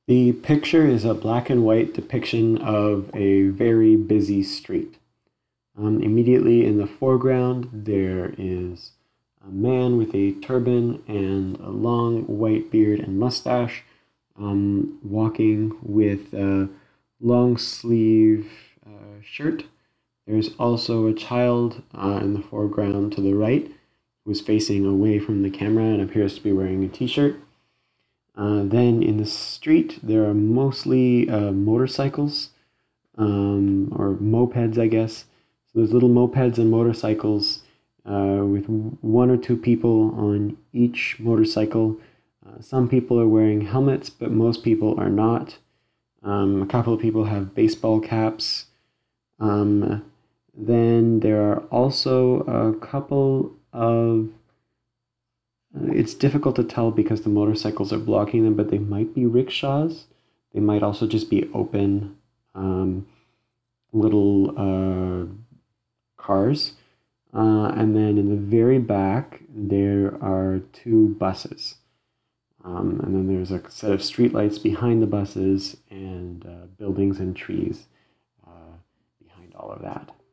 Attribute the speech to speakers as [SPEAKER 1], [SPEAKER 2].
[SPEAKER 1] The picture is a black and white depiction of a very busy street. Immediately in the foreground, there is a man with a turban and a long white beard and mustache, walking with a long sleeve shirt. There's also a child in the foreground to the right who is facing away from the camera and appears to be wearing a t shirt. Then in the street, there are mostly motorcycles or mopeds, I guess. So there's little mopeds and motorcycles with one or two people on each motorcycle. Some people are wearing helmets, but most people are not. A couple of people have baseball caps. Then there are also a couple of it's difficult to tell because the motorcycles are blocking them, but they might be rickshaws. They might also just be open little cars. And then in the very back, there are two buses. And then there's a set of streetlights behind the buses and buildings and trees behind all of that.